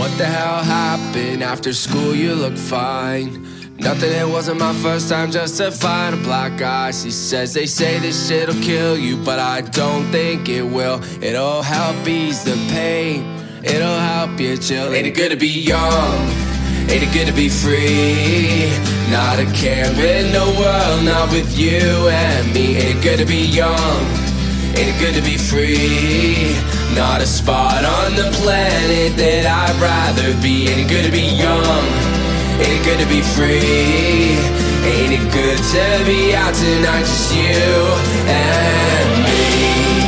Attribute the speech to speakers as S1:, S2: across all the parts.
S1: What the hell happened? After school you look fine. Nothing, it wasn't my first time just to find a black eye. She says they say this shit'll kill you, but I don't think it will. It'll help ease the pain, it'll help you chill. Ain't it good to be young? Ain't it good to be free? Not a care in the world, not with you and me. Ain't it good to be young? Ain't it good to be free? Not a spot on the planet that I'd rather be. Ain't it good to be young? Ain't it good to be free? Ain't it good to be out tonight, just you and me?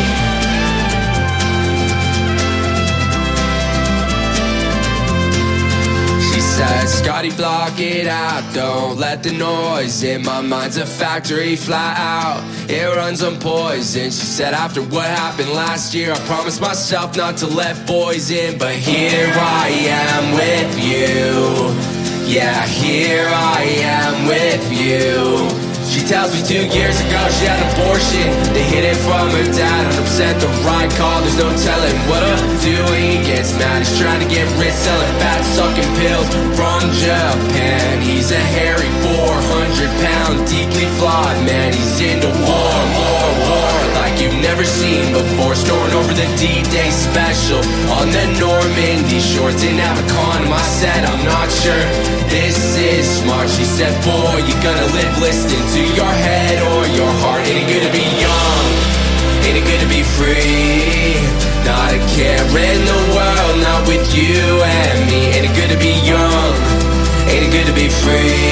S1: She said, Scotty, block it out, don't let the noise in. My mind's a factory, flat out, it runs on poison. She said, after what happened last year, I promised myself not to let boys in. But here I am with you. Yeah, here I am with you. She tells me 2 years ago she had an abortion. They hid it from her dad, 100% the right call. There's no telling what he'll do when he gets mad. He's trying to get rich selling fat, sucking pills from Japan. He's a hairy 400-pound, deeply flawed man. He's into war like you've never seen before. Snoring over the D-Day special on the Normandy shores. Didn't have a condom, I said I'm not sure this is smart. She said, boy, you gonna live listening to your head or your heart. Ain't it good to be young? Ain't it good to be free? Not a care in the world, not with you and me. Ain't it good to be young? Ain't it good to be free?